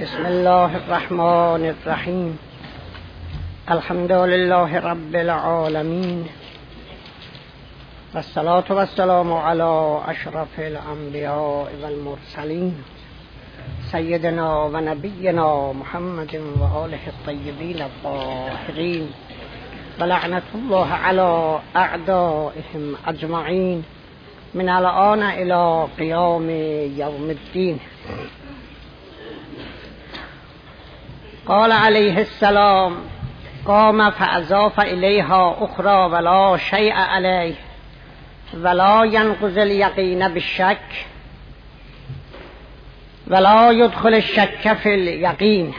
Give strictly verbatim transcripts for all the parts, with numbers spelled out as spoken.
بسم الله الرحمن الرحیم. الحمد لله رب العالمین و الصلاة و السلام علی اشرف الانبیاء و المرسلین سیدنا و نبینا محمد و آله الطیبین الطاهرین و لعنت الله علی اعدائهم اجمعین من الان الى قیام یوم الدین. قال علیه السلام: قام فاضاف الیها اخرى ولا شیء علیه ولا ینقض الیقین بالشک ولا یدخل الشک فی الیقین.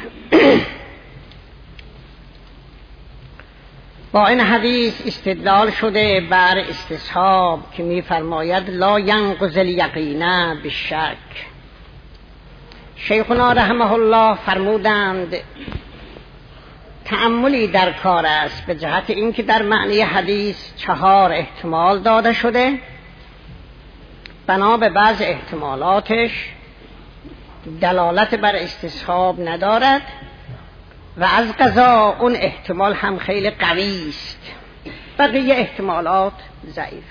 با این حدیث استدلال شده بر استصحاب که می‌فرماید لا ینقض الیقین بالشک. شیخنا رحمه الله فرمودند تأملی در کار است، به جهت اینکه در معنی حدیث چهار احتمال داده شده، بنا به بعض احتمالاتش دلالت بر استصحاب ندارد و از قضا اون احتمال هم خیلی قوی است، بقیه احتمالات ضعیف.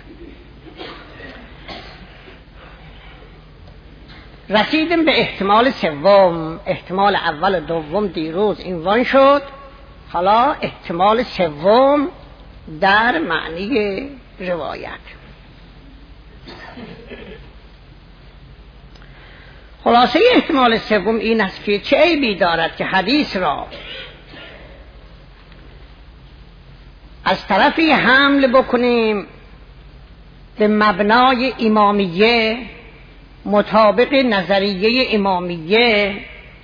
رسیدیم به احتمال سوم. احتمال اول و دوم دیروز عنوان شد، حالا احتمال سوم در معنی روایت. خلاصه احتمال سوم این است که چه عیبی دارد که حدیث را از طرفی حمل بکنیم به مبنای امامیه، مطابق نظریه امامیه،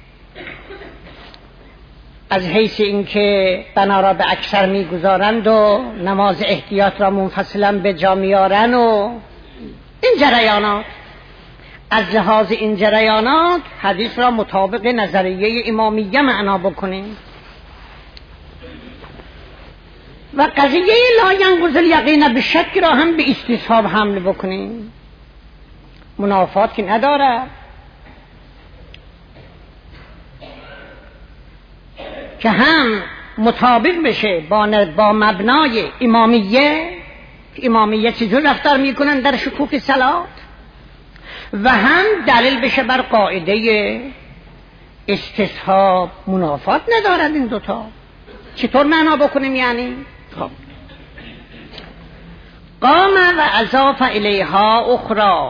از حیث اینکه بنا را به اکثر میگذارند و نماز احتیاط را منفصلا به جا میارن و این جریانات. از لحاظ این جریانات حدیث را مطابق نظریه امامیه معنا بکنیم و قضیه لا ینقض الیقین بالشک را هم به استصحاب حمل بکنیم. منافات که نداره که هم مطابق بشه با, با مبنای امامیه، امامیه چجور رفتار میکنن در شکوک صلات، و هم دلیل بشه بر قاعده استصحاب. منافات ندارد این دوتا. چطور معنا بکنیم یعنی؟ خب قام و اضاف الیها اخرى،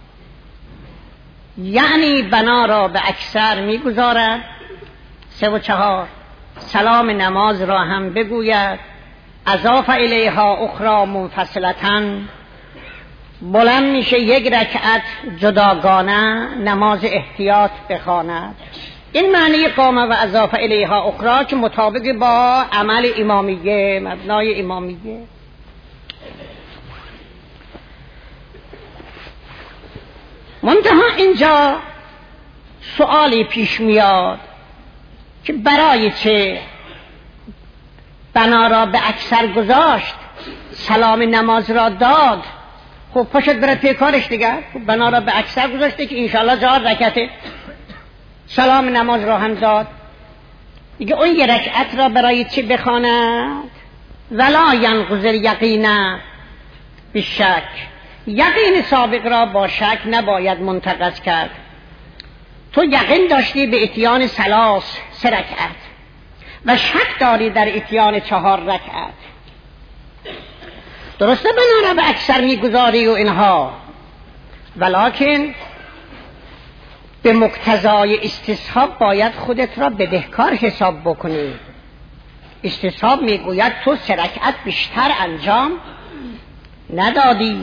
یعنی بنا را به اکثر میگذارد. سه و چهار سلام نماز را هم بگوید. اضاف الیها اخرى منفصلتاً، بلند میشه یک رکعت جداگانه نماز احتیاط بخواند. این معنی قام و اضاف الیها اخرى که مطابق با عمل امامیه، مبنای امامیه. منتها اینجا سوالی پیش میاد که برای چه بنا را به اکثر گذاشت، سلام نماز را داد؟ خب پاشد بره پی کارش دیگر. خب بنا را به اکثر گذاشته که انشاءالله چهار رکعته، سلام نماز را هم داد دیگه. اون یه رکعت را برای چه بخواند؟ ولا ینقض الیقین بالشک، یقین سابق را با شک نباید منتقض کرد. تو یقین داشتی به اتیان ثلاث سه رکعت و شک داری در اتیان چهار رکعت، درسته بنا را به اکثر میگذاری و اینها، ولکن به مقتضای استصحاب باید خودت را بدهکار حساب بکنی. استصحاب میگوید تو سه رکعت بیشتر انجام ندادی،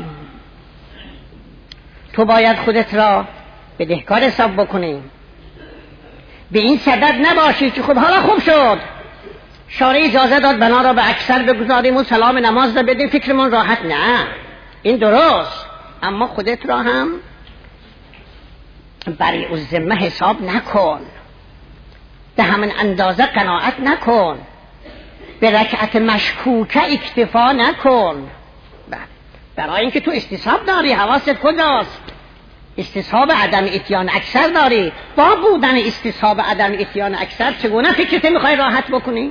تو باید خودت را بدهکار حساب بکنی. به این صدد نباشی که خب حالا خوب شد، شارع اجازه داد بنا را به اکثر بگذاریم و سلام نماز را بدیم فکرمون راحت. نه، این درست، اما خودت را هم برای الذمه حساب نکن، به همین اندازه قناعت نکن، به رکعت مشکوکه اکتفا نکن. برای اینکه تو استصحاب داری، حواست کجاست؟ استصحاب عدم اتیان اکثر داری، با بودن استصحاب عدم اتیان اکثر چگونه فکرت میخوای راحت بکنی؟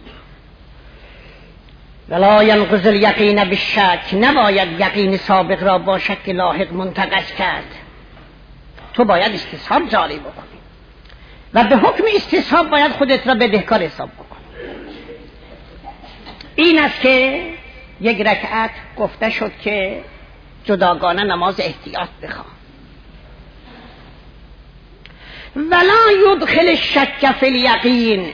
ولا ینقض الیقین بالشک، نباید یقین سابق را با شک لاحق منتقض کرد. تو باید استصحاب جاری بکنی و به حکم استصحاب باید خودت را بدهکار حساب بکنی. این است که یک رکعت گفته شد که جداگانه نماز احتیاط بخواه. ولا یدخل الشک فی الیقین،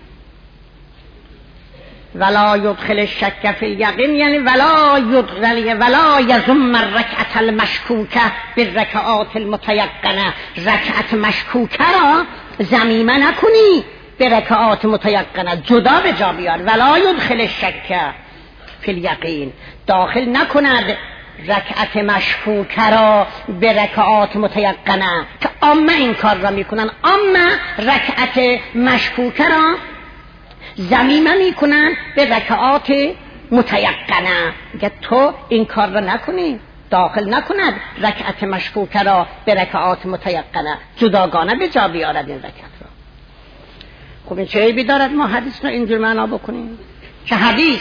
ولا یدخل الشک فی الیقین یعنی ولا یدخل ولا یضم الرکعت المشکوکه بالرکعات المتیقنه، رکعت مشکوکه را ضمیمه نکنی به رکعات متیقنه، جدا به جا بیار. ولا یدخل الشک فی الیقین، داخل نکند رکعت مشکوکه را به رکعات متیقنه که عامه این کار را میکنن. عامه رکعت مشکوکه را ضمیمه میکنن به رکعات متیقنه. میگه تو این کار را نکنی، داخل نکند رکعت مشکوکه را به رکعات متیقنه، جداگانه به جا بیارد این رکعت را. خب این چه عیبی دارد ما حدیث را اینجور معنا بکنیم که حدیث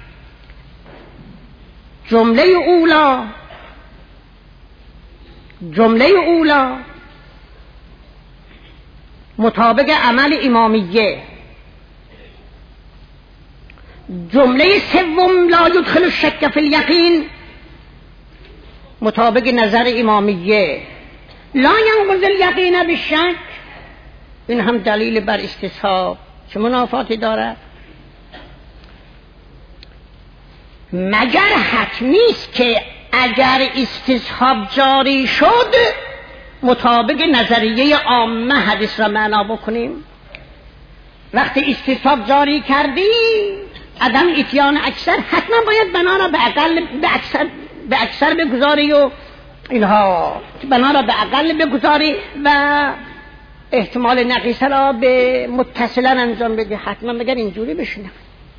جمله اولا جمله اولا مطابق عمل امامیه، جمله سوم لا یدخل الشک فی الیقین مطابق نظر امامیه لا ینقض الیقین بالشک. این هم دلیل بر استصحاب. چه منافاتی داره؟ مگر حتمی است که اگر استصحاب جاری شد مطابق نظریه عامه حدیث را معنا بکنیم؟ وقتی استصحاب جاری کردی عدم اتیان اکثر، حتما باید بنا را به اقل به اکثر به اکثر بگذاری و اینها، بنا را به اقل بگذاری و احتمال نقیصه را به متصلا انجام بدی. حتما مگر اینجوری بشینه.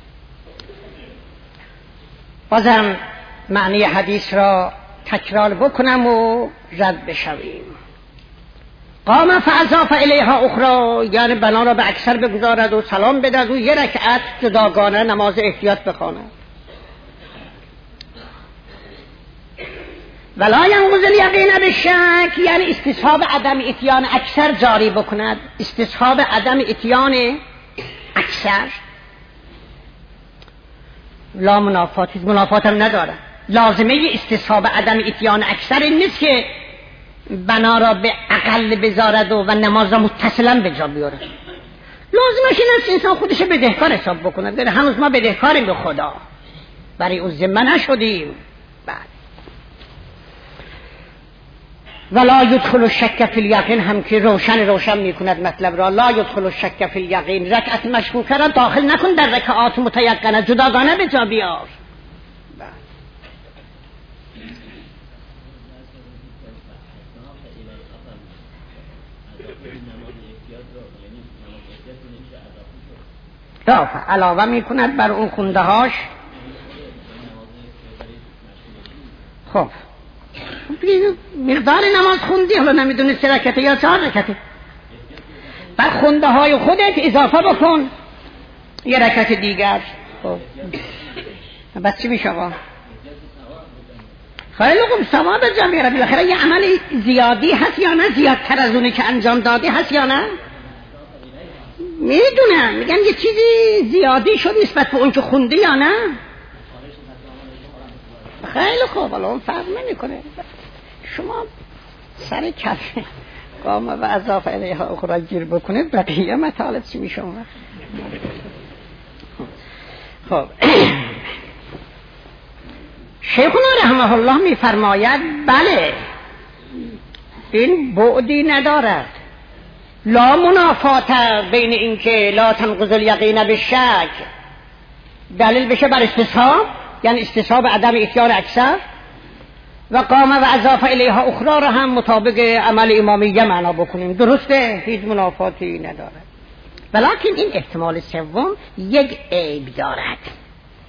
بازم معنی حدیث را تکرار بکنم و رد بشویم. قام فاضاف الیها اخرى، یعنی بنا را به اکثر بگذارد و سلام بدهد و یه رکعت جداگانه نماز احتیاط بخواند. ولا ینقض الیقین بالشک، یعنی استصحاب عدم اتیان اکثر جاری بکند. استصحاب عدم اتیان اکثر لا منافاتی، منافات هم نداره. لازمه استصحاب عدم اتیان اکثر این نیست که بنا را به اقل بذارد و, و نماز را متصلا به جا بیاره. لازمش این است انسان خودش بدهکار حساب بکنه. در هنوز ما بدهکاریم به خدا، برای اون ذمه نشدیم. بعد ولا یدخل الشک فی الیقین هم که روشن روشن میکند مطلب را. لا یدخل الشک فی الیقین، رکعت مشکوکه را داخل نکن در رکعات متیقنه، جداگانه به جا بیار. علاوه میکند بر اون خونده هاش. خب مقدار نماز خوندی، حالا نمیدونی سه رکعته یا چهار رکعته، بر خونده های خودت اضافه بکن یه رکعت دیگر. خب بس چی میشه آقا؟ خیلی خوب، ثواب جمعی را بالاخره یه عمل زیادی هست یا نه؟ زیادتر از اونی که انجام دادی هست یا نه؟ میدونم میگن یه چیزی زیادی شد نسبت به اون که خوندی یا نه؟ خیلی خوب، حالا اون فرق نمیکنه. شما سر کفه قام و اضاف الیها اخرى گیر بکنید، بقیه مطالب چی میشه اون وقت؟ خب شیخنا رحمه الله میفرماید بله این بعدی ندارد، لا منافات بین این که لا تنقض الیقین بالشک دلیل بشه بر استصحاب، یعنی استصحاب عدم اتیان اکثر، و قام و اضاف الیها اخرى را هم مطابق عمل امامیه معنا بکنیم. درسته، هیچ منافاتی ندارد. ولیکن این احتمال سوم یک عیب دارد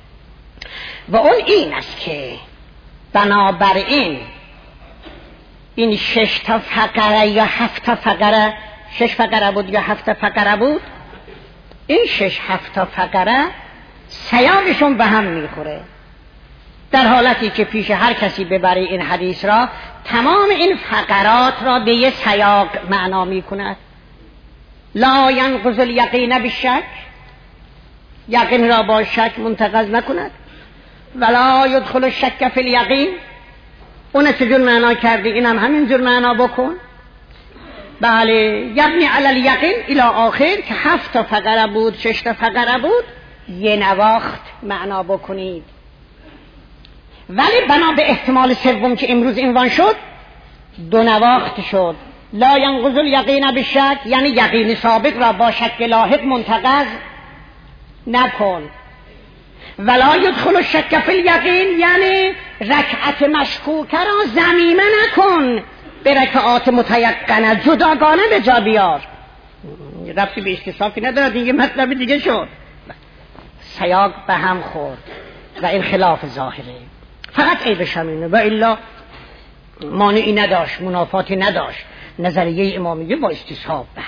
و اون این است که بنابراین این شش تا فقره یا هفت تا فقره، شش فقره بود یا هفت تا فقره بود، این شش هفت تا فقره سیاقشون به هم میخوره، در حالتی که پیش هر کسی ببره این حدیث را تمام این فقرات را به یه سیاق معنا میکند. لا ینقض الیقین بالشک، یقین را با شک منتقض نکند. ولا یدخل الشک فی الیقین، اون چجور معنا کردی اینم هم همین جور معنا بکن. بله، یبنی علی الیقین الی آخر که هفت تا فقره بود، شش تا فقره بود، یه نواخت معنا بکنید. ولی بنا به احتمال سوم که امروز عنوان شد دو نواخت شد. لا ینقض الیقین بالشک، یعنی یقین سابق را با شک لاحق منتقض نکن. ولا یدخل الشک فی الیقین، یعنی رکعت مشکوکه را ضمیمه نکن، به رکعات متیقنه جداگانه به جا بیار. ربطی به اختصاصی ندارد، این یه مطلب دیگه شد. سیاق به هم خورد و این خلاف ظاهره، فقط عیبش همینه و الا مانعی نداشت، منافاتی نداشت. نظریه امامیه با استصحاب بله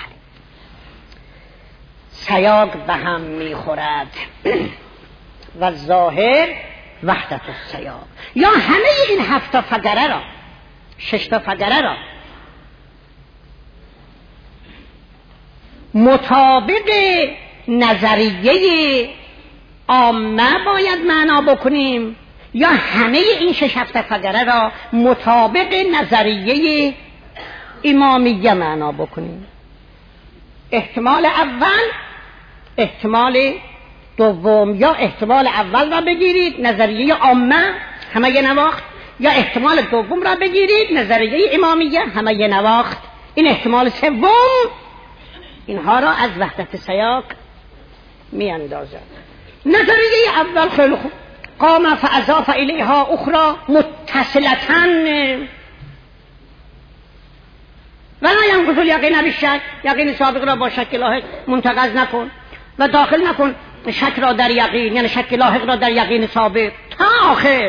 سیاق به هم میخورد و ظاهر وحدت السیاق. یا همه این هفت تا فقره را، شش تا فقره را مطابق نظریه عامه باید معنا بکنیم، یا همه این شش هفت فقره را مطابق نظریه امامیه معنا بکنیم. احتمال اول، احتمال دوم، یا احتمال اول را بگیرید نظریه عامه همه یه نواخت، یا احتمال دوم را بگیرید نظریه امامیه همه یه نواخت. این احتمال سوم اینها را از وحدت سیاق می اندازد. نظریه اول خیلی خوب، قام فاضاف الیها اخرى متصلتاً ولا ینقض الیقین بالشک، یقین سابق را با شک لاحق منتقض نکن و داخل نکن شک را در یقین، یعنی شک لاحق را در یقین سابق تا آخر،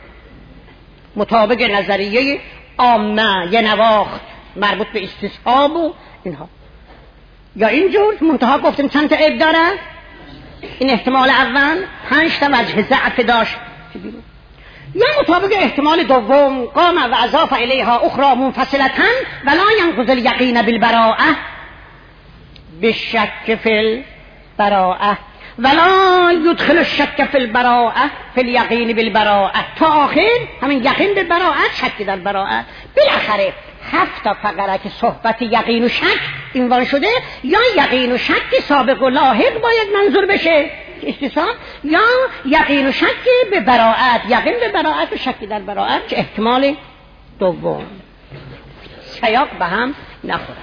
مطابق نظریه عامه یه نواخت مربوط به استصحاب و اینها. یا اینجور منتها گفتیم چند تا عیب داره. این احتمال اول پنج تا وجه ضعف داشت، یا مطابق احتمال دوم قام و اضاف الیها اخرى منفصلتاً ولا ینقض الیقین بالبراءه بالشک فی البراءه ولا یدخل الشک فی البراءه فی الیقین بالبراءه تا آخر همین یقین به براءت، شک در براءت. بالاخره هفت تا فقره که صحبت یقین و شک عنوان شده، یا یقین و شک سابق و لاحق باید منظور بشه اختصار، یا یقین و شک به براءت، یقین به براءت و شک در براءت که احتمال دوم. سیاق به هم نخورد.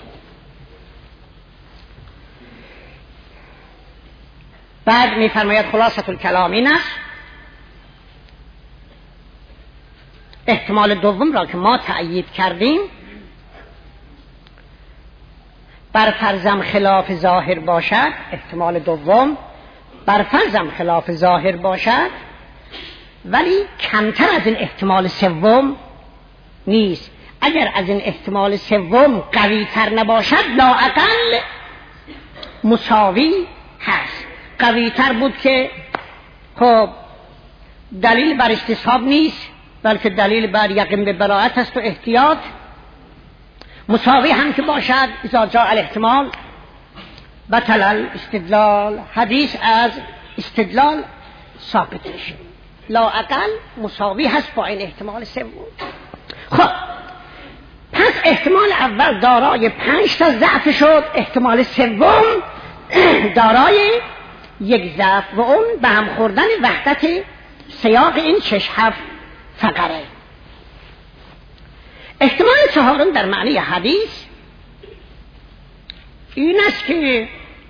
بعد میفرماید خلاصة الکلام این است، احتمال دوم را که ما تأیید کردیم بر فرضم خلاف ظاهر باشد، احتمال دوم بر فرضم خلاف ظاهر باشد ولی کمتر از این احتمال سوم نیست. اگر از این احتمال سوم قوی تر نباشد لااقل مساوی هست. قوی تر بود که خب دلیل بر استصحاب نیست بلکه دلیل بر یقین به براءت است و احتیاط. مساوی هم که باشد اذا جاء الاحتمال بطل الاستدلال، حدیث از استدلال ثابت میشه. لااقل مساوی هست با این احتمال سوم. خب پس احتمال اول دارای پنج تا ضعف شد، احتمال سوم دارای یک ضعف و اون به هم خوردن وحدت سیاق این شش هفت فقره. احتمال چهارم در معنی حدیث این است که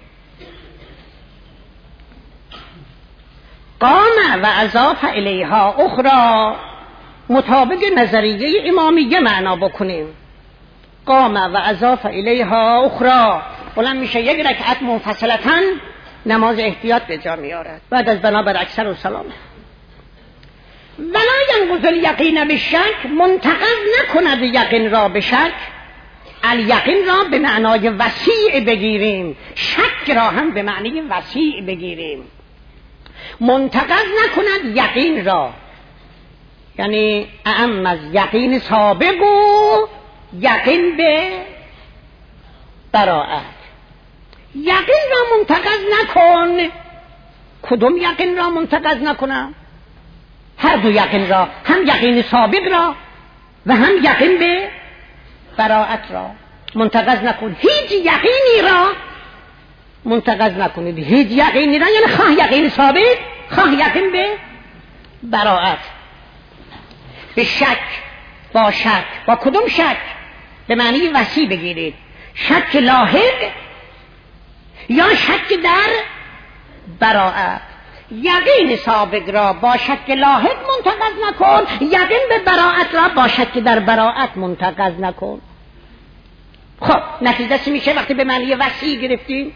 قام و اضاف الیها اخرى مطابق نظریه امامیه معنا بکنیم. قام و اضاف الیها اخرى بلند میشه یک رکعت منفصلتاً نماز احتیاط به جا میارد بعد از بنابر اکثر و سلام. ولا ینقض الیقین بالشک، منتقض نکند یقین را به شک. الیقین را به معنای وسیع بگیریم، شک را هم به معنی وسیع بگیریم. منتقض نکند یقین را، یعنی اعم از یقین سابق و یقین به براءت. یقین را منتقض نکن. کدوم یقین را منتقض نکنم؟ هر دو یقین را، هم یقین سابق را و هم یقین به براءت را منتقض نکن. هیچ یقینی را منتقض نکنید، هیچ یقینی را، یعنی خواه یقین سابق خواه یقین به براءت. به شک، با شک، با کدوم شک؟ به معنی وسیع بگیرید، شک لاحق یا شک در براءت. یقین سابق را با شک لاحق منتقض نکن، یقین به براءت را با شک در براءت منتقض نکن. خب نتیجه چی میشه وقتی به معنی وسیع گرفتیم؟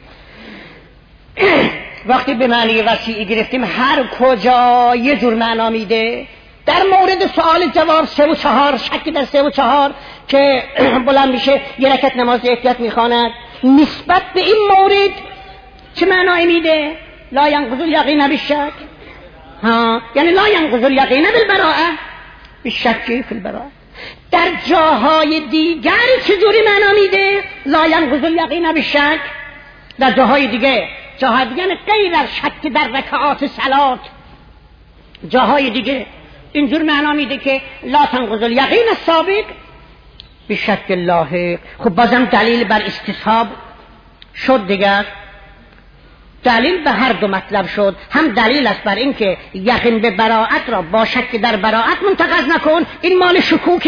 وقتی به معنی وسیع گرفتیم هر کجا یه جور معنا میده. در مورد سوال جواب سه و چهار، شک در سه و چهار که بلند میشه یه رکعت نماز احتیاط میخواند، نسبت به این مورد چه معنایی میده؟ لا ینقض الیقین بالشک، ها، یعنی لا ینقض الیقین بالبراءه، بالشک فی البراءه. در جاهای دیگر چجوری معنا میده؟ لا ینقض الیقین بالشک. در جاهای دیگه، جاهای دیگه غیر از شک در رکعات صلات، جاهای دیگه اینجور معنا میده که لا تنقض الیقین السابق بالشک اللاحق. خب بازم دلیل بر استصحاب شد دیگر، دلیل به هر دو مطلب شد. هم دلیل است بر این که یقین به براءت را با شک در براءت منتقض نکن، این مال شکوک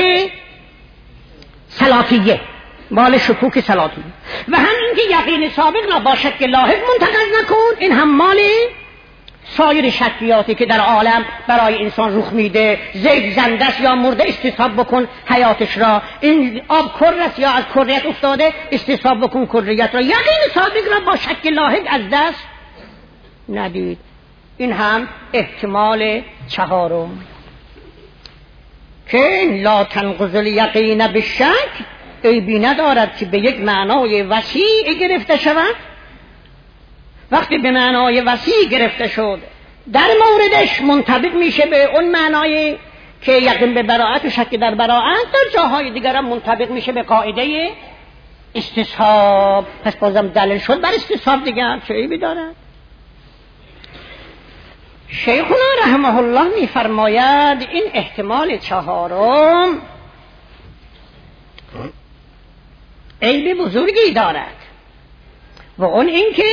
صلاتیه، مال شکوک صلاتیه. و هم این که یقین سابق را با شک لاحق منتقض نکن، این هم مال سایر شکیاتی که در عالم برای انسان رخ میده. زید زنده است یا مرده، استصحاب بکن حیاتش را. این آب کر است یا از کریت افتاده، استصحاب بکن کریت را. یقین سابق را با شک لاحق از دست ندید. این هم احتمال چهارم که لا تنقض الیقین بالشک عیبی ندارد که به یک معنای وسیع گرفته شود. وقتی به معنای وسیع گرفته شد در موردش منطبق میشه به اون معنای که یقین به براءت و شک در براءت، در جاهای دیگر هم منطبق میشه به قاعده استصحاب. پس بازم دلیل شد بر استصحاب دیگر، چه عیبی دارد؟ شیخنا رحمه الله میفرماید این احتمال چهارم عیب بزرگی دارد و اون این که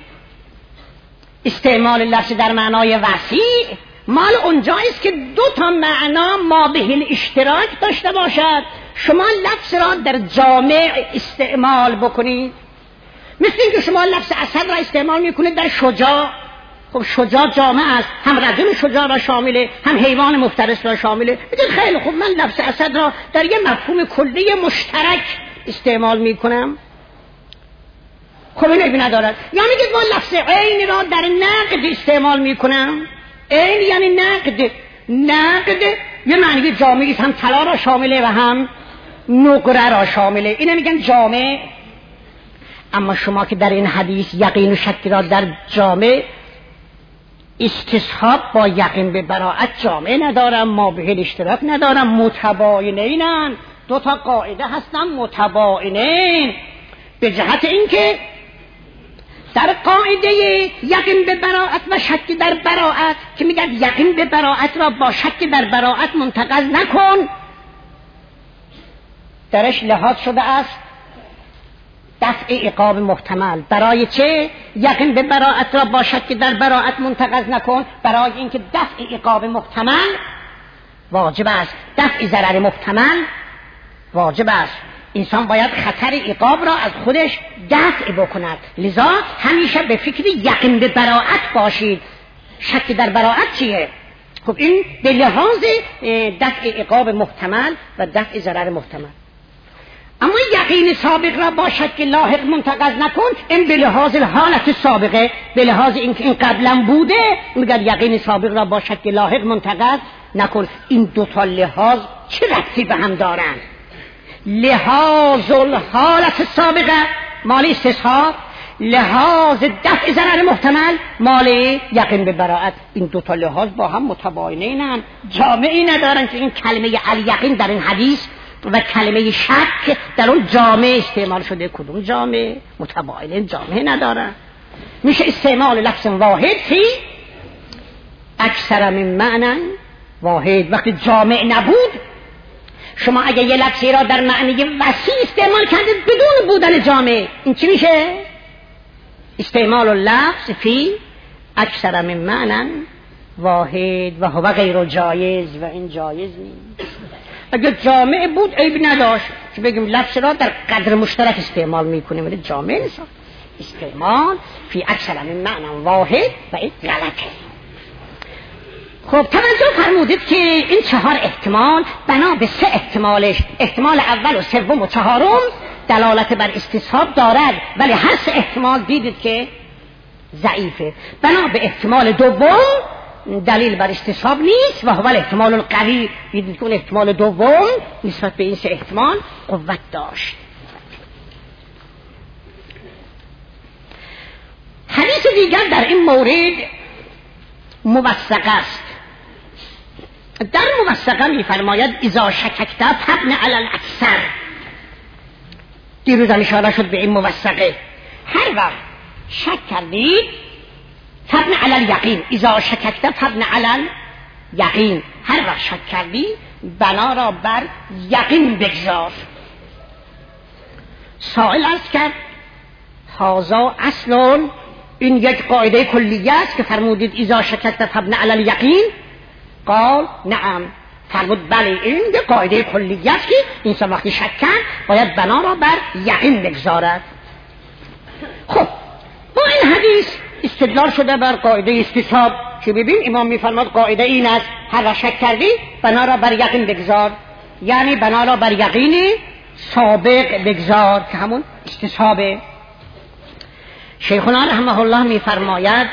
استعمال لفظ در معنای وسیع مال اونجاییست که دو تا معنا ما به اشتراک داشته باشد. شما لفظ را در جامع استعمال بکنید، مثل اینکه شما لفظ اسد را استعمال میکنید در شجاع. خب شجاع جامع است، هم رجل شجاع را شامله، هم حیوان مفترس را شامله. بگید خیلی خوب من لفظ اسد را در یه مفهوم کلی مشترک استعمال میکنم. خب این عیبی ندارد. یا میگید ما لفظ عین را در نقد استعمال میکنم. عین یعنی نقد. نقد یه معنی جامعی است، هم طلا را شامله و هم نقره را شامله، اینه میگن جامع. اما شما که در این حدیث یقین و شک را در جامع، استصحاب با یقین به براءت جامع ندارم، ما به اشتراک ندارم، متباینین. دو تا قاعده هستن متباینین، به جهت اینکه در قاعده یقین به براءت و شک در براءت که میگن یقین به براءت را با شک در براءت منتقض نکن، درش لحاظ شده است دفع عقاب محتمل. برای چه یقین به براءت را با شک در براءت منتقض نکن؟ برای اینکه دفع عقاب محتمل واجب است، دفع ضرر محتمل واجب است. انسان باید خطر عقاب را از خودش دفع بکند، لذا همیشه به فکر یقین به براءت باشید. شک در براءت چیه؟ خب این به لحاظ دفع عقاب محتمل و دفع ضرر محتمل. اما یقین سابق را با شک لاحق منتقض نکن، این به لحاظ حالت سابقه، به لحاظ اینکه این قبلا بوده، میگه یقین سابق را با شک لاحق منتقض نکن. این دوتا لحاظ چه ربطی به هم دارن؟ لحاظ الحالت سابقه مال استصحاب، لحاظ دفع ضرر محتمل مال یقین به براءت. این دوتا لحاظ با هم متباینن، جامعی ندارن که این کلمه الیقین در این حدیث و کلمه شک در اون جامعه استعمال شده. کدوم جامعه؟ متباینن، جامعه ندارن. میشه استعمال لفظ واحد فی اکثر من معنی واحد. وقتی جامع نبود، شما اگه یه لفظی را در معنی وسیع استعمال کردید بدون بودن جامع، این چی میشه؟ استعمال اللفظ فی اکثر من معنی واحد و هو غیر جایز و این جایز نیست. اگه جامع بود عیب نداشت که بگیم لفظ را در قدر مشترک استعمال میکنیم، ولی جامع نیست. استعمال فی اکثر من معنی واحد و این غلطه. خب توجه فرمودید که این چهار احتمال بنا به سه احتمالش، احتمال اول و سوم و چهارم دلالت بر استصحاب دارد، ولی هر سه احتمال دیدید که ضعیفه. بنا به احتمال دوم دلیل بر استصحاب نیست و هو احتمال القوی. دیدید که اون احتمال دوم نسبت به این سه احتمال قوت داشت. حدیث دیگر در این مورد موثق است. در موثقه می‌فرماید اذا شککت فابن علی الاکثر. دیروز هم اشاره شد به این موثقه. هر وقت شک کردید فابن علی الیقین، اذا شککت فابن علی الیقین، هر وقت شک کردی بنا را بر یقین بگذار. سائل عرض کرد هذا اصل، این یک قاعده کلیه است که فرمودید اذا شککت فابن علی الیقین؟ قال نعم. فرمود بله، این یک قاعده کلیه است که انسان وقتی شک کرد باید بنا را بر یقین بگذارد. خب با این حدیث استدلال شده بر قاعده استصحاب که ببین امام میفرماد قاعده این است هر وقت شک کردی بنا را بر یقین بگذار، یعنی بنا را بر یقین سابق بگذار که همون استصحابه. شیخنا رحمه الله میفرماید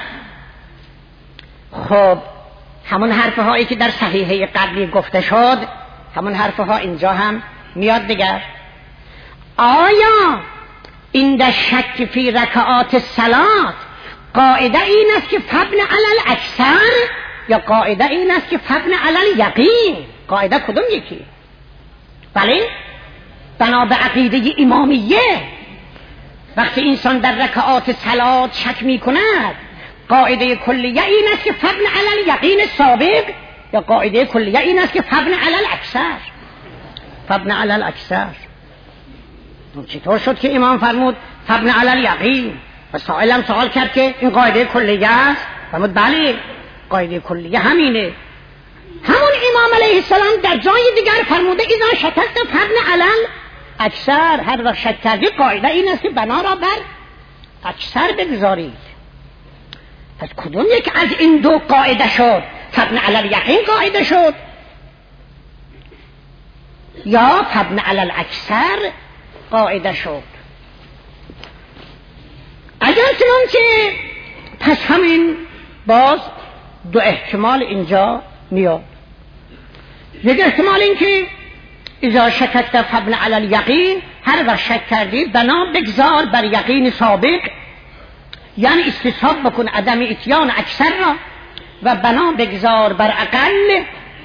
خب همون حرفه هایی که در صحیحه قبلی گفته شد همون حرفه ها اینجا هم میاد دیگر. آیا این در شک فی رکعات الصلات قاعده این است که فابن علی الاکثر یا قاعده این است که فابن علی الیقین؟ قاعده کدوم یکی؟ بله بنا به عقیده امامیه وقتی انسان در رکعات صلات شک می کند قاعده کلیه این است که فابن علی الیقین سابق یا قاعده کلیه این است که فابن علی الاکثر؟ فابن علی الاکثر. چطور شد که امام فرمود فابن علی الیقین و سائلم سوال کرد که این قاعده کلیه است؟ فرمود بله قاعده کلیه همینه. همون امام علیه السلام در جای دیگر فرموده اذا شککت فابن علی الاکثر، هر وقت شک کردی قاعده این است که بنا را بر اکثر بگذارید. پس کدوم یک از این دو قاعده شد؟ فابن علی الیقین قاعده شد یا فابن علی الاکثر قاعده شد؟ اگر چنانچه پس همین باز دو احتمال اینجا میاد. یک احتمال این که اذا شککت فابن علی الیقین، هر وقت شک کردی بنا بگذار بر یقین سابق، یعنی استصحاب بکن عدم اتیان اکثر را و بنا بگذار بر اقل،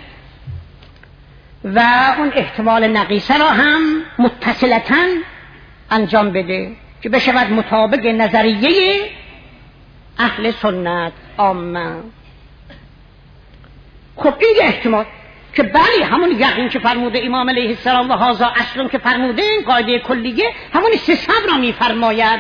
و اون احتمال نقیصه را هم متصلتاً انجام بده که بشود مطابق نظریه اهل سنت عامه. خب این احتمال که بله همون یقین که فرموده امام علیه السلام و هذا اصل که فرموده این قاعده کلیه همون استصحاب را میفرماید.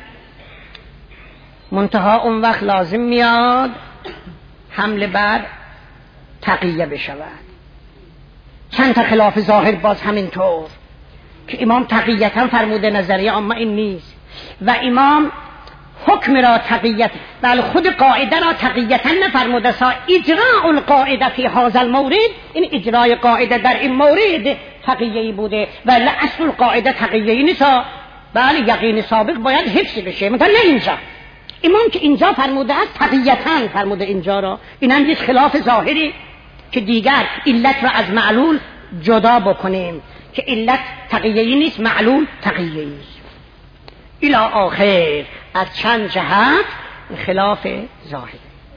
منتها اون وقت لازم میاد حمله بر تقیه بشود. چند تا خلاف ظاهر باز همینطور که امام تقییتا فرموده نظریه عامه این نیست و امام حکم را تقییت بل خود قاعده را تقییتا نفرموده سا اجراء القاعده فی هذا المورد، این اجرای قاعده در این مورد تقییه‌ای بوده و اصل القاعده تقییه‌ای نیست. بله یقین سابق باید حفظ بشه، مثلا نه اینجا امام که اینجا فرموده است تقییتا فرموده اینجا را، این هم یک خلاف ظاهری که دیگر علت را از معلول جدا بکنیم که علت تقیه‌ای نیست، معلول تقیه‌ای است. الی آخر از چند جهت خلاف ظاهر.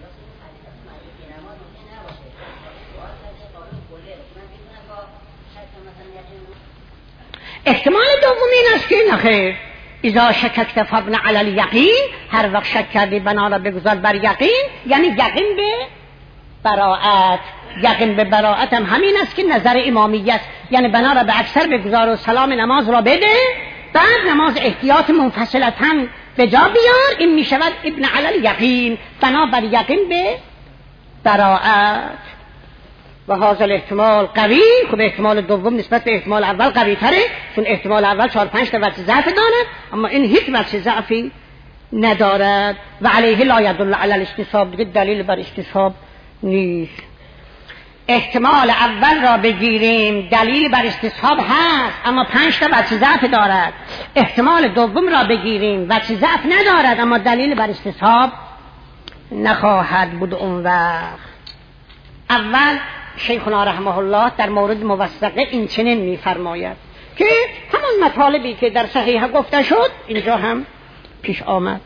احتمال دوم این است که نخیر، اذا شککت فابن علی الیقین، هر وقت شک کردی بنا را بگذار بر یقین، یعنی یقین به براءت. یقین به براءت هم همین است که نظر امامیت، یعنی بنا را به اکثر بگذار و سلام نماز را بده، بعد نماز احتیاط منفصلتا به جا بیار. این می شود ابن علی الیقین، بنا بر یقین به براءت. و هذا الاحتمال قوی. خب احتمال دوم نسبت به احتمال اول قوی تره، چون احتمال اول چهار پنج تا وجه ضعف دارد، اما این هیچ وجه ضعفی ندارد. و علیه لا یدل علی الاستصحاب، دیگه دلیل بر استصحاب نیست. احتمال اول را بگیریم دلیل بر استصحاب هست، اما پنج تا وجه ضعف دارد. احتمال دوم را بگیریم وجه ضعف ندارد، اما دلیل بر استصحاب نخواهد بود اون وقت. اول شیخنا رحمه الله در مورد موثقه این چنین می‌فرماید که همون مطالبی که در صحیحه گفته شد اینجا هم پیش آمد.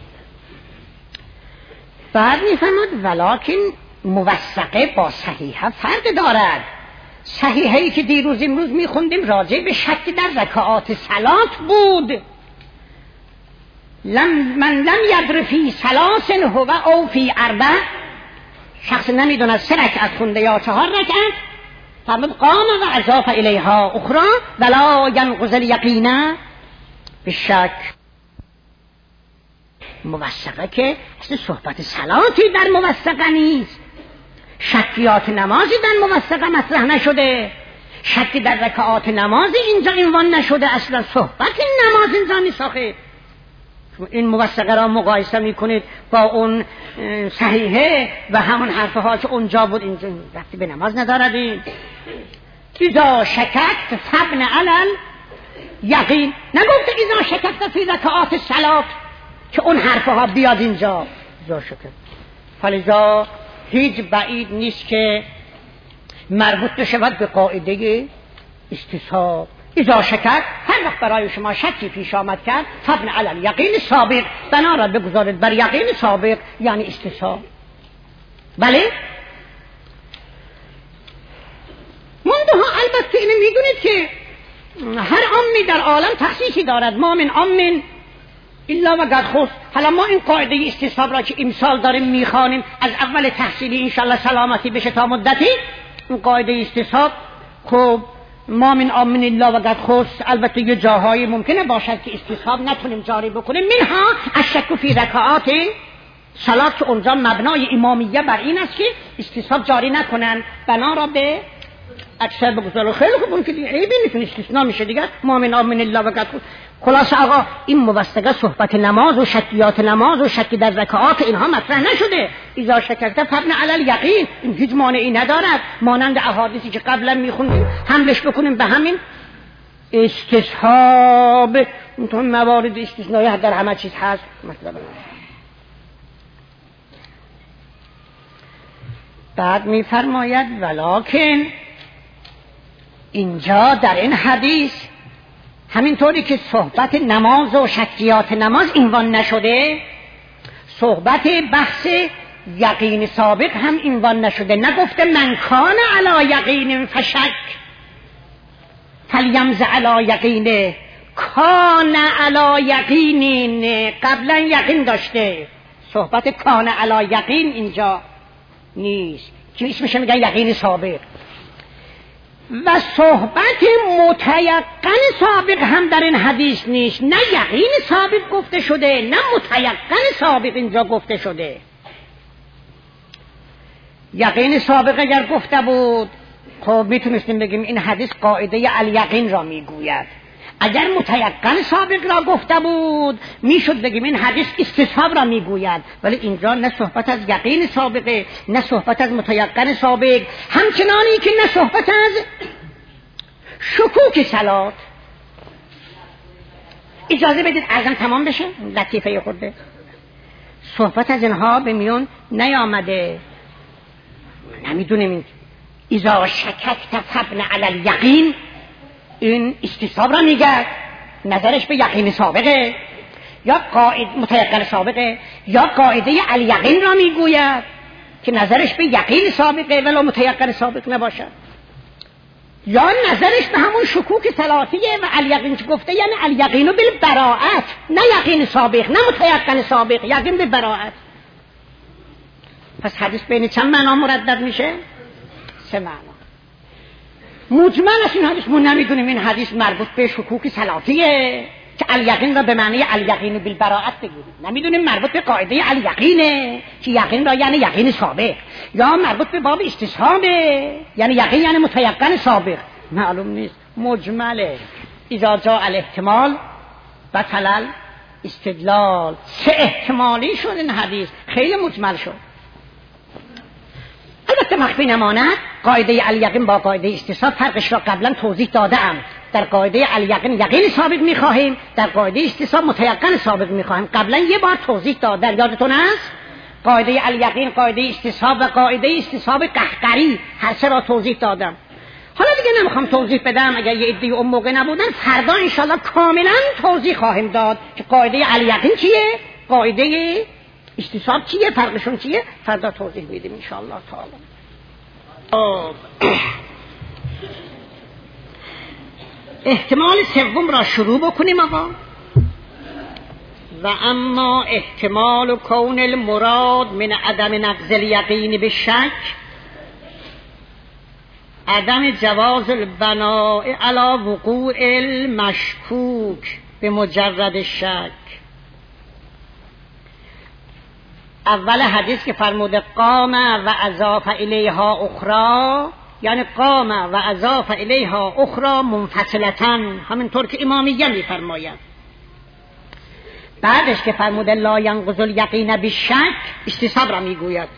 بعد می‌فرماد ولکن موثقه با صحیحه فرق دارد. صحیحه‌ای که دیروز امروز می‌خوندیم راجع به شک در رکعات صلات بود. لم من لم یدر فی ثلاث هو او فی اربع، شخص نمیدوند سه رکعت خونده یا چهار رکعت، فرمود قام و اضاف الیها اخرى ولا ینقض الیقین بالشک. موثقه که اصلا صحبت صلاتی در موثقه نیست، شکیات نمازی در موثقه مطرح نشده، شکی در رکعات نمازی اینجا عنوان نشده، اصلا صحبت نماز اینجا نیست. آخه این موثقه را مقایسه میکنید با اون صحیحه و همون حرفه ها که اونجا بود، اینجا رفتی به نماز نداردین. اذا شککت فابن علی یقین، نگفته اذا شککت فی رکعات صلات که اون حرفه ها بیاد اینجا. اذا شککت، فلذا هیچ بعید نیست که مربوط بشود به قاعده استصحاب. اذا شکک، هر وقت برای شما شکی پیش آمد کرد، فابن علی الیقین سابق، بنا را بگذارید بر یقین سابق، یعنی استصحاب. بله منتها البته اینو میدونید که هر عامی در عالم تخصیصی دارد، ما من عام الا و قد خص. حالا ما این قاعده استصحاب را که امسال داریم میخوانیم، از اول تحصیلی انشالله سلامتی بشه تا مدتی، این قاعده استصحاب خب ما من آمن الله و قد خص، البته یه جاهایی ممکنه باشد که استصحاب نتونیم جاری بکنیم، منها الشک فی رکعات صلات، که اونجا مبنای امامیه بر این است که استصحاب جاری نکنن، بنا را به اکثر بگذارو. خیلی خوب، اون که دیگه عیبی نیست، استثناء میشه دیگه. ما من آمن الله و قد خص. خلاص آقا این موثقه صحبت نماز و شکیات نماز و شکی در رکعات اینها مطرح نشده. اذا شککت فابن علی الیقین، این هیچ مانعی ندارد، مانند احادیثی که قبلا میخوندیم حملش بکنیم به همین استصحاب. اون موارد استثنایی در همه چیز هست مطلب. بعد میفرماید ولکن اینجا در این حدیث همینطوری که صحبت نماز و شکیات نماز عنوان نشده، صحبت بحث یقین سابق هم عنوان نشده. نگفته من کان علی یقین فشک فلیمز علی یقینه، کان علی یقین قبلا یقین داشته، صحبت کان علی یقین اینجا نیست که اسمش میگن یقین سابق. و صحبت متیقن سابق هم در این حدیث نیست، نه یقین سابق گفته شده نه متیقن سابق اینجا گفته شده. یقین سابق اگر گفته بود خب میتونستیم بگیم این حدیث قاعده الیقین را میگوید. اگر متیقن سابق را گفته بود میشد بگیم این حدیث استصحاب را میگوید. ولی اینجا نه صحبت از یقین سابقه نه صحبت از متیقن سابق، همچنانی که نه صحبت از شکوک صلات. اجازه بدید ازم تمام بشه لطیفه خورده. صحبت از اینها به میون نیامده، نمیدونیم این اذا شککت فابن علی الیقین، این استصحاب را میگه، نظرش به یقین سابقه یا قاعده متیقن سابقه، یا قاعده الیقین را میگوید که نظرش به یقین سابقه ولو متیقن سابق نباشد، یا نظرش به همون شکوک ثلاثیه و الیقین که گفته یعنی الیقین بالبراءت، نه یقین سابق نه متیقن سابق، یقین به براءت. پس حدیث بین چند معنا مردد میشه؟ سه معنا. مجمل از این حدیث ما نمیدونیم این حدیث مربوط به شکوک ثلاثیه که الیقین را به معنی الیقین بالبراءت بگیریم، نمیدونیم مربوط به قاعده الیقینه که یقین را یعنی یقین سابق، یا مربوط به باب استصحابه یعنی یقین یعنی متیقن سابق، معلوم نیست. مجمله. اذا جاء الاحتمال بطل استدلال. سه احتمالی شد این حدیث، خیلی مجمل شد. البته مخفی نماند قاعده الیقین با قاعده استصحاب فرقش را قبلا توضیح دادم. در قاعده الیقین یقین سابق میخواهیم، در قاعده استصحاب متیقن سابق میخواهیم. قبلا یه بار توضیح دادم، یادتون است؟ قاعده الیقین، قاعده استصحاب و قاعده استصحاب قهقری، هر سه را توضیح دادم. حالا دیگه نمیخوام توضیح بدم، اگر یه عده اون موقع نبودن فردا انشالله کاملا توضیح خواهیم داد که قاعده الیقین چیه، قاعده استصحاب چیه، فرقشون چیه، فردا توضیح میدیم انشالله تعالی. احتمال سوم را شروع بکنیم آقا. و اما احتمال کون المراد من عدم نقض الیقین به شک، عدم جواز البناء علی وقوع المشکوک به مجرد شک. اول حدیث که فرموده قام و اضاف الیها اخرى، یعنی قام و اضاف الیها اخرى منفصلتاً، همینطور که امامیه میفرماید. بعدش که فرموده لا ینقض الیقین بالشک، استصحاب را میگوید.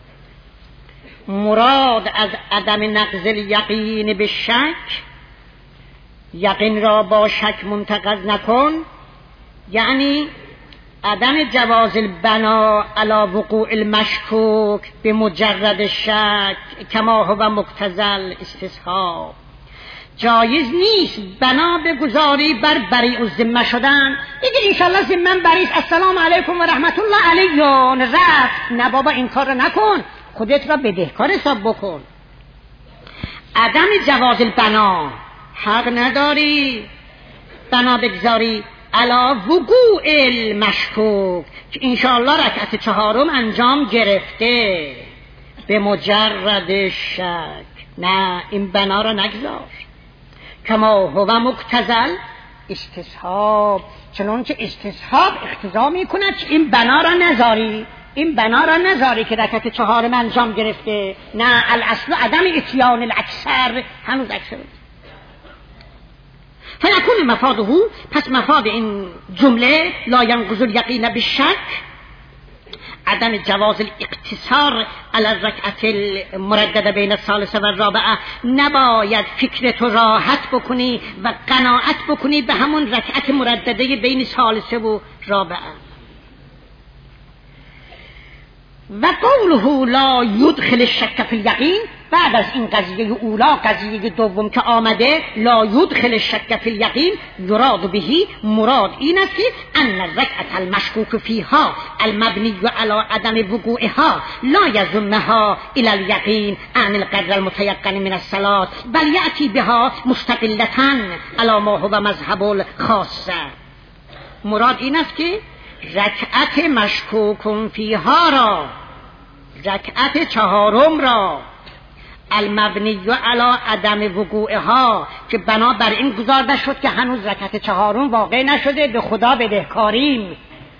مراد از عدم نقض الیقین بالشک، یقین را با شک منتقض نکن، یعنی عدم جواز البنا علی وقوع المشکوک به مجرد شک کما هو مقتضی استصحاب. جایز نیست بنا بگذاری بر بری الذمه شدن، دیگه انشالله ذمه بریست، السلام علیکم و رحمت الله علیون رفت. نه بابا این کار رو نکن، خودت را بدهکار حساب بکن. عدم جواز البنا، حق نداری بنا بگذاری علا وقوع المشکوک که انشاءالله رکعت چهارم انجام گرفته به مجرد شک. نه، این بنا را نگذار. کما هو مقتضی استصحاب، چنانچه استصحاب اقتضا میکند که این بنا را نذاری، این بنا را نذاری که رکعت چهارم انجام گرفته. نه، الاصل عدم اتیان الاکثر، هنوز اکثر. فیکون مفاده، پس مفاد این جمله لا ینقض الیقین بالشک عدم جواز الاقتصار علی الرکعت المردده بین الثالثه و الرابعه، نباید فکر تو راحت بکنی و قناعت بکنی به همون رکعت مردده بین ثالثه و رابعه. و قوله لا یدخل الشک فی الیقین، بعد از این قضیه اولا قضیه دوم که آمده لا یدخل الشک فی الیقین، یراد بهی، مراد این است که ان الرکعت المشکوک فیها المبنی علی عدم وقوعها لا یظنها الی الیقین عن القدر المتیقن من الصلاة بل یأتی بها مستقلة علی ما هو مذهب الخاصه. مراد این است که رکعت مشکوک فیها را، رکعت چهارم را، المبنی علی عدم وقوعها که بنا بر این گذارده شد که هنوز رکعت چهارم واقع نشده، به خدا بدهکاریم.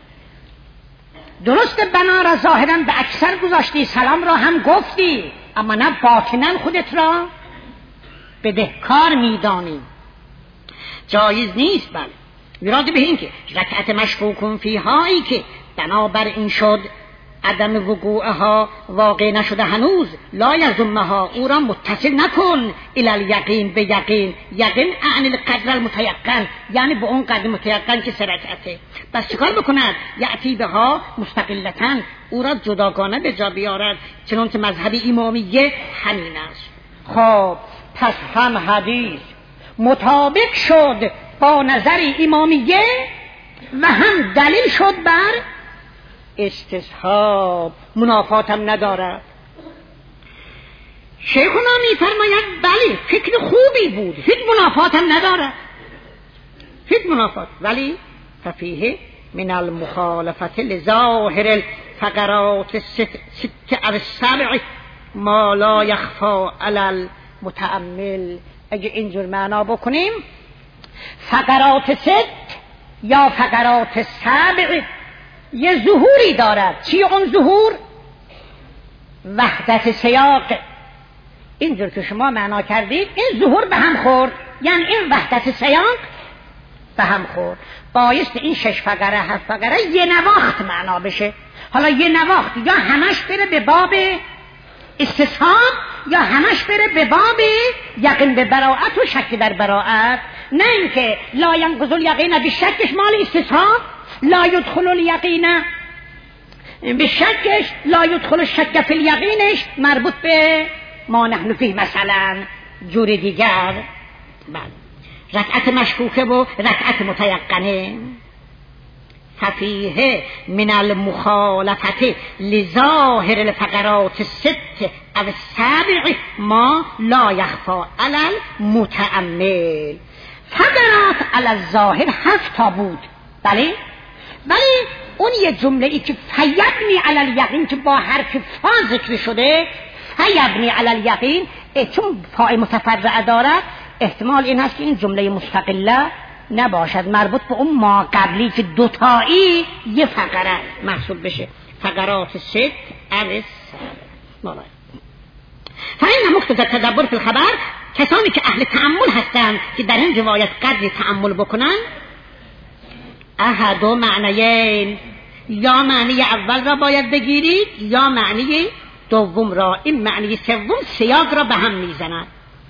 درست بنا را ظاهرا به اکثر گذاشتی، سلام را هم گفتی، اما نه باطنا خودت را بدهکار میدانی. جایز نیست. بله، مراد به این که رکعت مشکوک فیهایی که بنابر این شد عدم وقوعها واقع نشده هنوز، لا یظنها، او را متصل نکن الی الیقین، به یقین. یقین عن القدر المتیقن، یعنی به اون قدر متیقن که سه رکعته. بس چیکار بکند؟ یأتی بها مستقلتاً، او را جداگانه به جا بیارد، چنانچه مذهب امامیه همین است. خب پس هم حدیث مطابق شد با نظر امامیه و هم دلیل شد بر استصحاب، منافاتم ندارد. شیخنا میفرماید بله فکر خوبی بود، هیچ منافاتم ندارد، هیچ منافات، ولی ففیه من المخالفت لظاهر الفقرات ست او السبع ما لا یخفا علی المتأمل. اگه اینجور معنا بکنیم فقرات ست یا فقرات سبع یه ظهوری دارد. چی اون ظهور؟ وحدت سیاق. اینجور که شما معنا کردید این ظهور به هم خورد، یعنی این وحدت سیاق به هم خورد، بایست این شش فقره هفت فقره یه نواخت معنا بشه. حالا یه نواخت یا همش بره به باب استصحاب یا همش بره به باب یقین به براءت و شک در براءت، نه اینکه لا ینقض الیقین بشکش مال استصحاب، لا یدخل الیقین بشکش، لا یدخل الشک فی الیقینش مربوط به ما نحن فیه مثلا جور دیگر. بله رکعت مشکوکه و رکعت متیقنه. ففیه من المخالفت لظاهر الفقرات الست او السبع ما لا یخفا علی المتأمل. فقرات علی الظاهر هفت تا بود، بله، ولی اون یه جمله ای که فیبنی علی الیقین که با حرف فا ذکر شده، فیبنی علی الیقین، چون فاء متفرعه دارد احتمال این هست که این جمله مستقله نباشد، مربوط به اون ما قبلی که دوتایی یه فقره محسوب بشه. فقرات ست او سبع. فإن مقتضى التدبر فی الخبر، کسانی که اهل تأمل هستند که در این روایت قدر تأمل بکنن، احد و معنیین، یا معنی اول را باید بگیرید یا معنی دوم را. این معنی سوم سیاق را به هم میزند.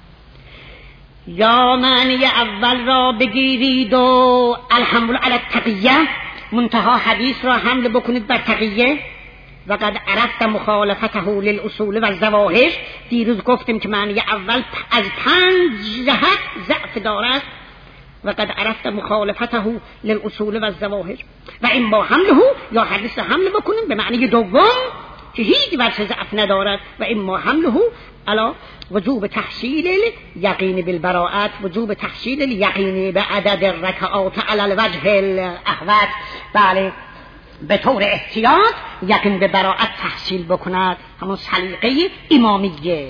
یا معنی اول را بگیرید و الحمل علی التقیه، منتها حدیث را حمل بکنید بر تقیه. و قد عرفت مخالفته للاصول و الظواهر، دیروز گفتیم که معنی اول از پنج جهت ضعف دارد. و قد عرفت مخالفته للاصول و الظواهر و این با حمله، یا حدیث حمل بکنیم به معنی دوم که هیچ وجه ضعف ندارد، و این ما حمله علی وجوب تحصیل یقین بالبراءت، وجوب تحصیل یقین به عدد الرکعات علی الوجه الاحوط. بله به طور احتیاط یقین به براءت تحصیل بکند، همون سلیقه امامیه.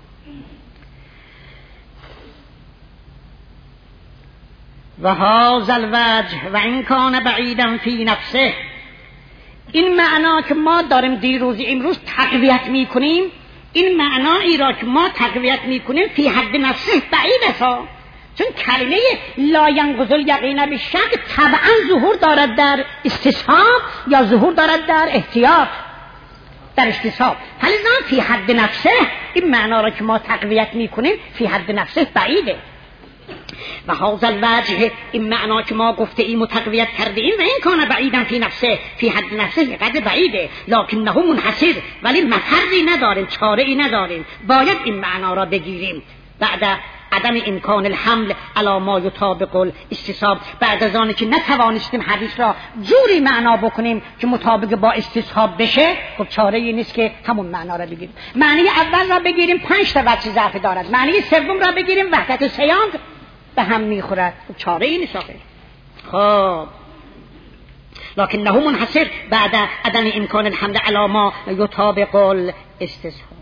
و هذا الوجه و این کان بعیدا فی نفسه، این معنا که ما داریم دیروز امروز تقویت میکنیم، این معنایی را که ما تقویت میکنیم فی حد نفسه بعید است، چون کلمه لا ینقض الیقین بالشک طبعا ظهور دارد در استصحاب یا ظهور دارد در احتیاط در استصحاب. لذا فی حد نفسه این معنا را که ما تقویت میکنیم فی حد نفسه بعیده. و هذا الوجه، این معنا که ما گفته ایم و تقویت کرده ایم، و این کان بعیدا فی نفسه، فی حد نفسه قد بعیده، لکنه منحصر، ولی مفری نداریم، چاره ای نداریم، باید این معنا را بگیریم. بعد عدم امکان الحمل علی ما یطابق الاستصحاب، بعد از آنکه نتوانستیم حدیث را جوری معنا بکنیم که مطابق با استصحاب بشه، خب چاره ای نیست که همون معنا را بگیریم. معنی اول را بگیریم پنج تا وجه ضعف دارد، معنی سوم را بگیریم وحدت سیاق به هم میخورد، خب چاره ای نیست آخه. خب لکنه منحصر بعد عدم امکان الحمل علی ما یطابق الاستصحاب.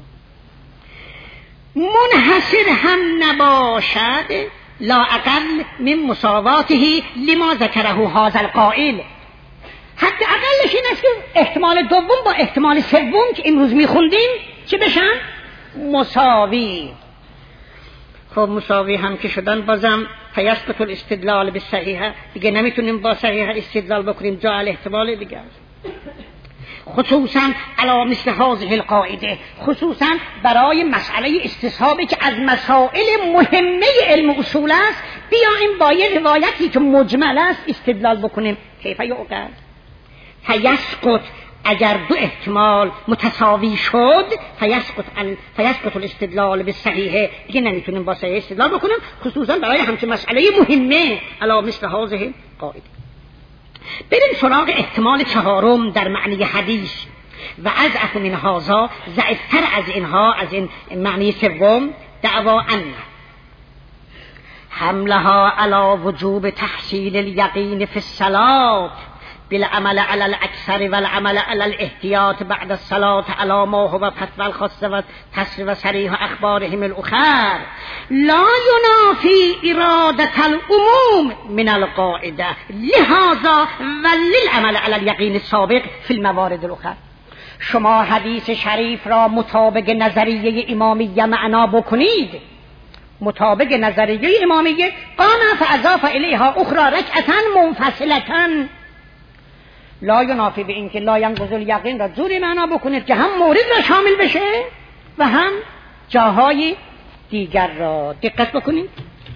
منحصر هم نباشد لا اقل من مساواته لما ذکره هذا القائل، حتی اقلش این است که احتمال دوم با احتمال سوم که امروز میخوندیم چه بشن؟ مساوی. خب مساوی هم که شدن بازم فیسقط الاستدلال بالصحیحه، دیگه نمیتونیم با صحیحه استدلال بکنیم، جا الاحتمال دیگه، خصوصا علی مثل هذه القاعده، خصوصا برای مسئله استصحابی که از مسائل مهمه علم اصول است، بیاییم با یه روایتی که مجمل است استدلال بکنیم. کیف یعقل؟ فیسقط اگر دو احتمال متساوی شد فیسقط ال... فیسقط الاستدلال بالصحیح، دیگه نمیتونیم با صحیح استدلال بکنیم، خصوصا برای همچین مسئله مهمه علی مثل هذه قاعده. بریم سراغ احتمال چهارم در معنی حدیث و اضعف من هذا، ضعیفتر از اینها، از این معنی سوم، دعوا ان حملها علی وجوب تحصیل الیقین فی الصلاة بالعمل على الاکثر والعمل على الاحتیاط بعد الصلاة على ما هو فتوى الخاص و تصریح و صریح اخبارهم الاخر لا ينافي اراده العموم من القاعده لهذا وللعمل على اليقين السابق في الموارد الاخر. شما حدیث شریف را مطابق نظریه امامیه معنا بکنید، مطابق نظریه امامیه قام فاضاف الیها اخرى رکعتا منفصلتا، لا ینافی به این که لا ینقض الیقین را جوری معنا بکنید که هم مورد را شامل بشه و هم جاهای دیگر را. دقت بکنید.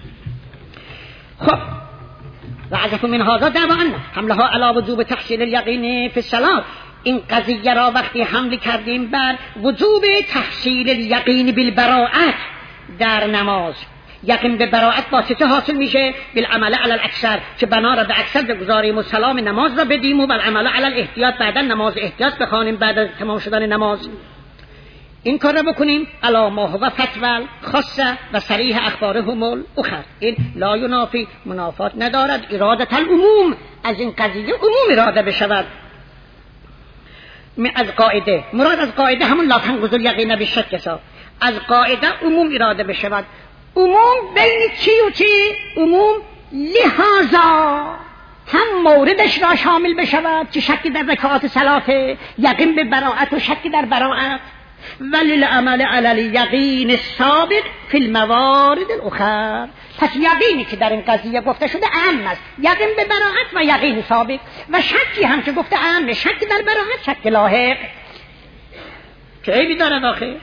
خب و اضعف من هذا دعوا ان حملها علی وجوب تحصیل الیقین فی الصلاة، این قضیه را وقتی حمل کردیم بر وجوب تحصیل الیقین بالبراءت در نماز، یقین به براءت واسطه حاصل میشه، بالعمل علی الاکثر که بنا را به اکثر بگذاریم و سلام نماز را بدیم و بالعمل علی الاحتیاط بعدا نماز احتیاط بخوانیم بعد از تمام شدن نماز، این کار را بکنیم علی ما هو فتوى خاصه و صریح اخبارهم الاخر. این لا ینافی، منافات ندارد، اراده العموم، از این قضیه عموم اراده بشود از قاعده. مراد از قاعده همون لا تنقض الیقین بالشک است، از قاعده عموم اراده بشود. عموم بین چی و چی؟ عموم لحاظا هم موردش را شامل بشود که شکی در رکعات صلاته، یقین به براءت و شکی در براءت، وللعمل علی الیقین السابق فی الموارد الاخر. پس یقینی که در این قضیه گفته شده عام است، یقین به براءت و یقین سابق، و شکی هم که گفته عام، شک در براءت، شک لاحق، که عیبی دارد آخر.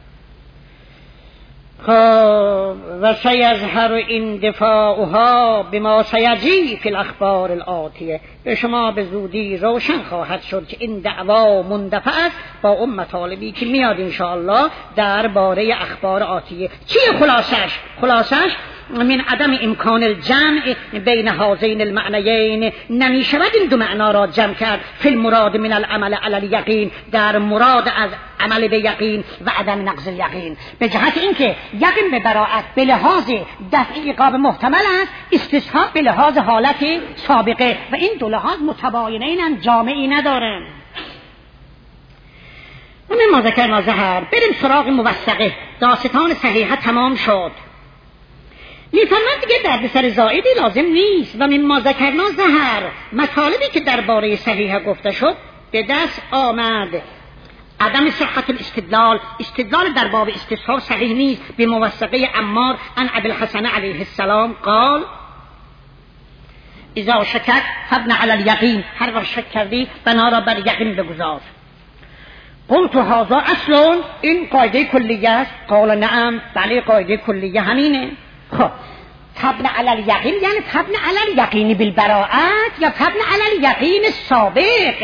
و سیظهر اندفاعها بما سیجی فی الاخبار الآتیه، به شما به زودی روشن خواهد شد که این دعوا مندفع است با ام مطالبی که میاد انشاءالله در باره اخبار آتیه. چیه خلاصش؟ خلاصش من عدم امکان الجمع بین هذین المعنیین، نمی شود این دو معنا را جمع کرد فی المراد من العمل علی الیقین، در مراد از عمل به یقین و عدم نقض الیقین، به جهت اینکه یقین به براءت به لحاظ دفع عقاب محتمل است، استصحاب به لحاظ حالت سابقه، و این دو لحاظ متباینین، جامعی ندارن. و من ما ذکرنا ظهر. بریم سراغ موثقه. داستان صحیحه تمام شد، میفرماید دیگه درد سر زائدی لازم نیست. و مما ذکرنا ظهر، مطالبی که درباره صحیحه گفته شد به دست آمد. عدم صحت الاستدلال، استدلال در باب استصحاب صحیح نیست. به موثقه عمار عن ابی الحسن علیه السلام قال اذا شکک فابن علی الیقین، هر وقت شک کردی بنا را بر یقین بگذار. قلت هذا اصل، این قاعده کلیه است؟ قال نعم، بله قاعده کلیه همینه. خب فابن علی الیقین یعنی فابن علی الیقین بالبراءت یا فابن علی الیقین السابق؟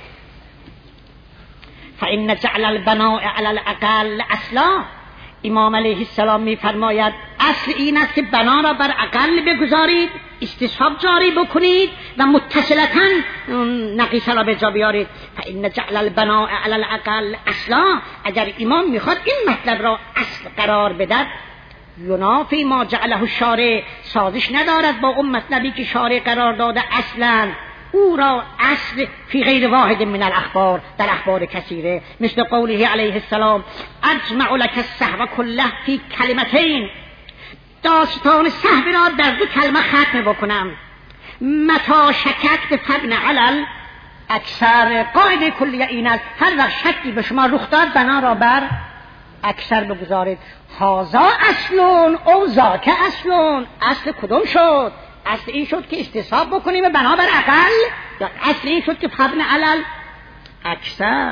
فإن جعل البناء على الأقل اصلا، امام علیه السلام می فرماید اصل این است که بنا را بر اقل بگذارید، استصحاب جاری بکنید و متصلتا نقیصه را به جا بیارید. فإن جعل البناء على الأقل اصلا، اگر امام میخواد این مطلب را اصل قرار بدهد، ینافی ما جعله الشارع، سازش ندارد با اون مطلبی که شارع قرار داده اصلا او را اصل فی غیر واحد من الاخبار، در اخبار کثیره، مثل قوله علیه السلام اجمع لك السهو كله فی کلمتین، داستان سهو را در دو کلمه ختم بکنم. متى شککت فابن علی اکثر، قاعده کلیه این است هر وقت شکی به شما رخ داد بنا را بر اکثر بگذارید. هذا اصلون او ذاک اصلون، اصل کدوم شد؟ اصل این شد که استصحاب بکنیم و بنا بر اقل، یا اصل این شد که فابن علی اکثر؟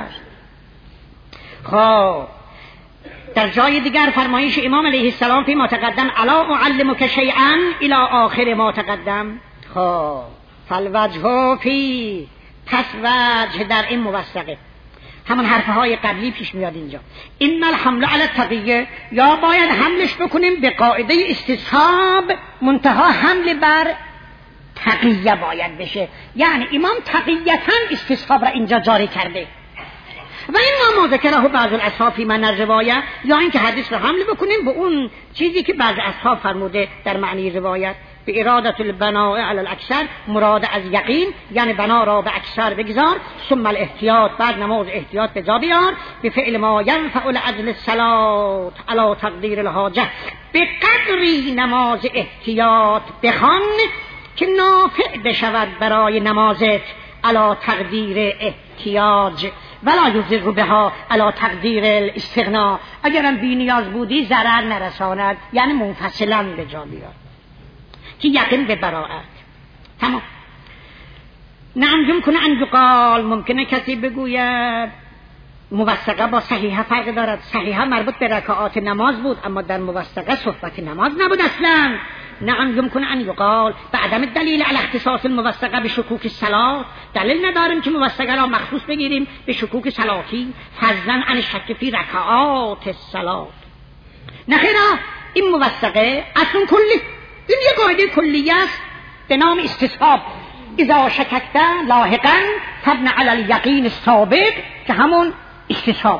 خب در جای دیگر فرمایش امام علیه السلام فی ما تقدم الا اعلمک شیئا الی آخر ما تقدم. خب فالوجه فی پس وجه در این موثقه همون حرفه های قبلی پیش میاد اینجا. این الحمل علی التقیه، یا باید حملش بکنیم به قاعده استصحاب، منتها حمل بر تقیه باید بشه، یعنی امام تقیتاً استصحاب را اینجا جاری کرده. و این ما ذکره بعض الاصحاب فی من الروایه، یا اینکه حدیث رو حمل بکنیم به اون چیزی که بعض اصحاب فرموده در معنی روایت. به ارادت البناء علی الاکثر، مراد از یقین یعنی بنا را به اکثر بگذار، ثم الاحتیاط، بعد نماز احتیاط به جا بیار، به فعل ما ينفع لعجل الصلاه علی تقدیر الحاجه، به قدری نماز احتیاط بخوان که نافع بشود برای نمازت علی تقدیر احتیاج، ولا یضر بها علی تقدیر الاستغنا، اگرم بی نیاز بودی ضرر نرساند، یعنی منفصلا به جا بیار که یقین به براءت. تمام. نعم یمکن ان یقال، ممکنه کسی بگوید موثقه با صحیحه فرق دارد. صحیحه مربوط به رکعات نماز بود، اما در موثقه صحبت نماز نبود اصلا. نعم یمکن ان یقال بعدم دلیل علی اختصاص الموثقه به شکوک الصلاه، دلیل نداریم که موثقه را مخصوص بگیریم به شکوک صلاتی، فضلا عن شک فی رکعات الصلاه. نخیرا این موثقه اصلا کلی، این یه قاعده کلی است به نام استصحاب. اذا شککت لاحقا فبن علی الیقین السابق، که همون استصحاب.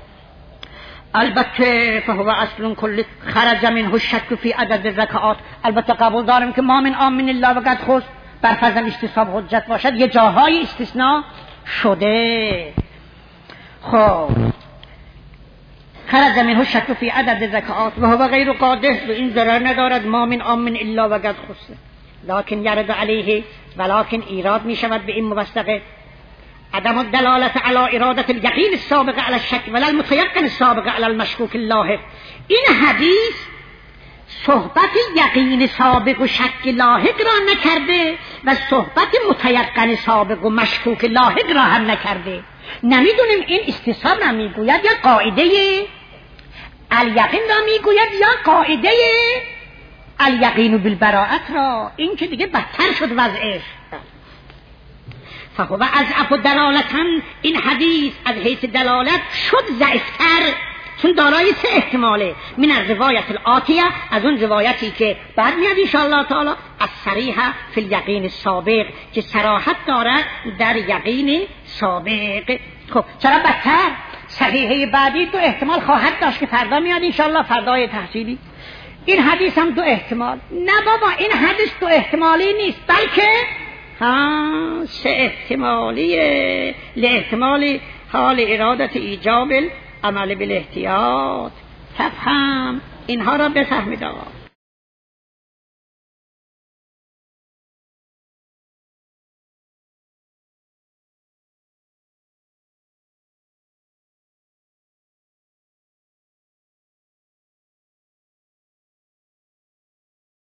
البته فهو اصل کلی خرج منه الشک فی عدد الرکعات، البته قبول دارم که ما من آمن الله و قد خص بر فرض استصحاب حجت باشد، یه جاهای استثناء شده. خب خرج منه الشک فی عدد الرکعات و هو غیر قادح، و این ضرر ندارد ما من آمن الله و قد خص، لكن یرد علیه، ولكن ایراد می شود به این موثقه عدم الدلالت علی ارادت الیقین السابق علی الشک ولا المتیقن السابق علی المشکوک اللاحق. این حدیث صحبت یقین سابق و شک لاحق را نکرده و صحبت متیقن سابق و مشکوک لاحق را هم نکرده. نمیدونیم این استصحاب را میگوید یا قاعده الیقین را میگوید یا قاعده الیقین بالبراءت را. این که دیگه بدتر شد وضعش. فهو اضعف دلالتا، این حدیث از حیث دلالت شد ضعیفتر، چون دارای سه احتماله. من الروایت الآتیه، از اون روایتی که بعد میاد ان شاء الله تعالی، از صریحه فی الیقین السابق، که صراحت دارد در یقین سابق. خب چرا بدتر؟ صحیحه بعدی دو احتمال خواهد داشت که فردا میاد ان شاء الله، فردای تحصیلی. این حدیث هم دو احتمال. نه بابا، این حدیث دو احتمالی نیست، بلکه ها سه احتمالیه، لاحتمال حال ارادت ایجاب عمل بالاحتیاط. تفهم اینها را بفهمید آقا.